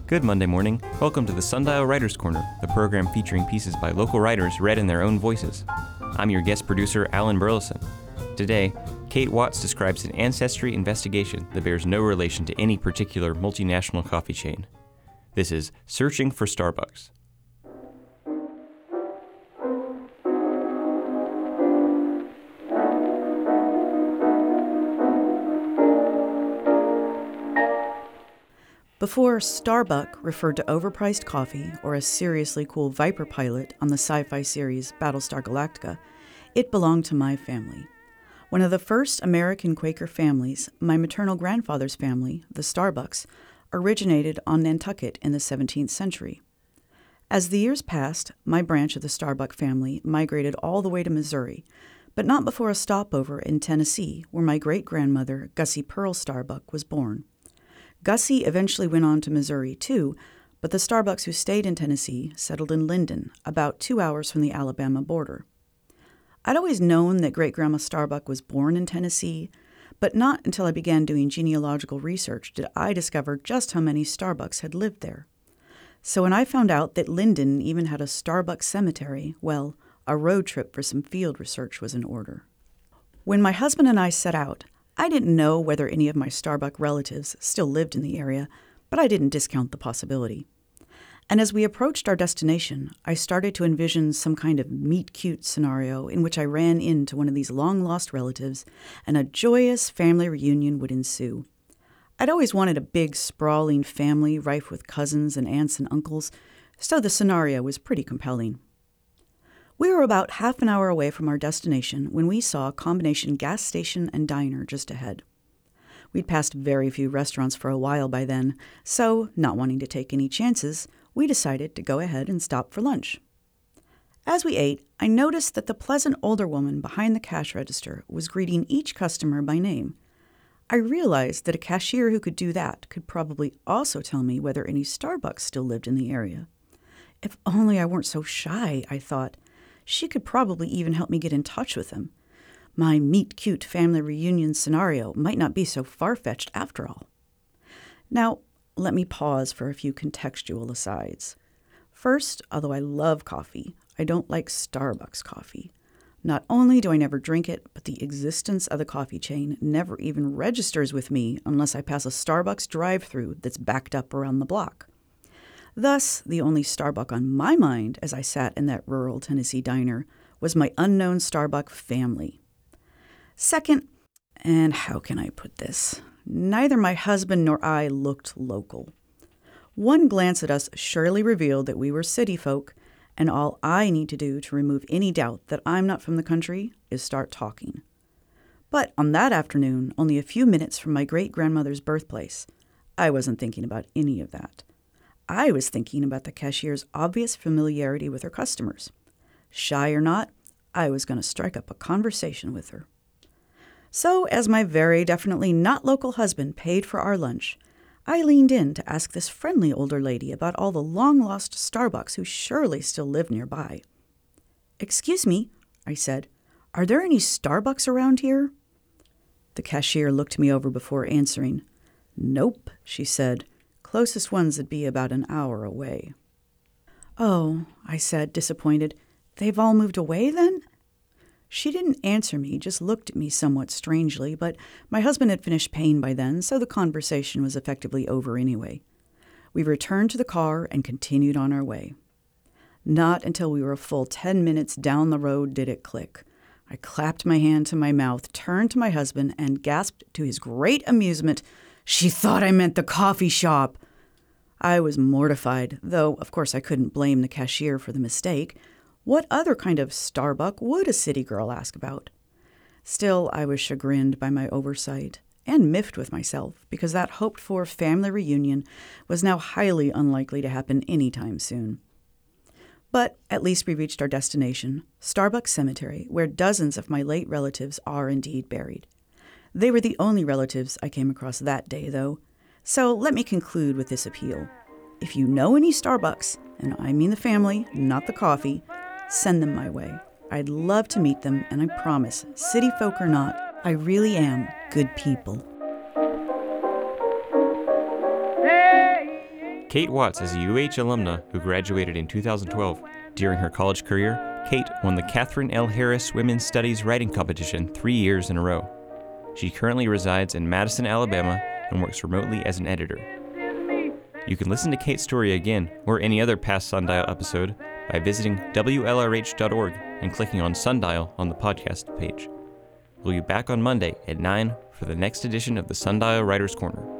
Good Monday morning. Welcome to the Sundial Writers Corner, the program featuring pieces by local writers read in their own voices. I'm your guest producer, Alan Burleson. Today, Kate Watts describes an ancestry investigation that bears no relation to any particular multinational coffee chain. This is Searching for Starbucks. Before Starbuck referred to overpriced coffee or a seriously cool Viper pilot on the sci-fi series Battlestar Galactica, it belonged to my family. One of the first American Quaker families, my maternal grandfather's family, the Starbucks, originated on Nantucket in the 17th century. As the years passed, my branch of the Starbuck family migrated all the way to Missouri, but not before a stopover in Tennessee, where my great-grandmother, Gussie Pearl Starbuck, was born. Gussie eventually went on to Missouri, too, but the Starbucks who stayed in Tennessee settled in Linden, about 2 hours from the Alabama border. I'd always known that Great-Grandma Starbuck was born in Tennessee, but not until I began doing genealogical research did I discover just how many Starbucks had lived there. So when I found out that Linden even had a Starbucks cemetery, well, a road trip for some field research was in order. When my husband and I set out, I didn't know whether any of my Starbuck relatives still lived in the area, but I didn't discount the possibility. And as we approached our destination, I started to envision some kind of meet-cute scenario in which I ran into one of these long-lost relatives and a joyous family reunion would ensue. I'd always wanted a big, sprawling family rife with cousins and aunts and uncles, so the scenario was pretty compelling. We were about half an hour away from our destination when we saw a combination gas station and diner just ahead. We'd passed very few restaurants for a while by then, so, not wanting to take any chances, we decided to go ahead and stop for lunch. As we ate, I noticed that the pleasant older woman behind the cash register was greeting each customer by name. I realized that a cashier who could do that could probably also tell me whether any Starbucks still lived in the area. If only I weren't so shy, I thought. She could probably even help me get in touch with them. My meet-cute family reunion scenario might not be so far-fetched after all. Now, let me pause for a few contextual asides. First, although I love coffee, I don't like Starbucks coffee. Not only do I never drink it, but the existence of the coffee chain never even registers with me unless I pass a Starbucks drive-thru that's backed up around the block. Thus, the only Starbuck on my mind as I sat in that rural Tennessee diner was my unknown Starbuck family. Second, and how can I put this? Neither my husband nor I looked local. One glance at us surely revealed that we were city folk, and all I need to do to remove any doubt that I'm not from the country is start talking. But on that afternoon, only a few minutes from my great-grandmother's birthplace, I wasn't thinking about any of that. I was thinking about the cashier's obvious familiarity with her customers. Shy or not, I was going to strike up a conversation with her. So, as my very definitely not local husband paid for our lunch, I leaned in to ask this friendly older lady about all the long-lost Starbucks who surely still live nearby. "Excuse me," I said, "are there any Starbucks around here?" The cashier looked me over before answering. "Nope," she said. "Closest ones would be about an hour away." "Oh," I said, disappointed. "They've all moved away, then?" She didn't answer me, just looked at me somewhat strangely, but my husband had finished paying by then, so the conversation was effectively over anyway. We returned to the car and continued on our way. Not until we were a full 10 minutes down the road did it click. I clapped my hand to my mouth, turned to my husband, and gasped to his great amusement, "She thought I meant the coffee shop!" I was mortified, though of course I couldn't blame the cashier for the mistake. What other kind of Starbuck would a city girl ask about? Still, I was chagrined by my oversight, and miffed with myself, because that hoped-for family reunion was now highly unlikely to happen anytime soon. But at least we reached our destination, Starbuck Cemetery, where dozens of my late relatives are indeed buried. They were the only relatives I came across that day, though. So let me conclude with this appeal. If you know any Starbucks, and I mean the family, not the coffee, send them my way. I'd love to meet them, and I promise, city folk or not, I really am good people. Kate Watts is a UH alumna who graduated in 2012. During her college career, Kate won the Catherine L. Harris Women's Studies Writing Competition 3 years in a row. She currently resides in Madison, Alabama, and works remotely as an editor. You can listen to Kate's story again, or any other past Sundial episode, by visiting WLRH.org and clicking on Sundial on the podcast page. We'll be back on Monday at 9 for the next edition of the Sundial Writers' Corner.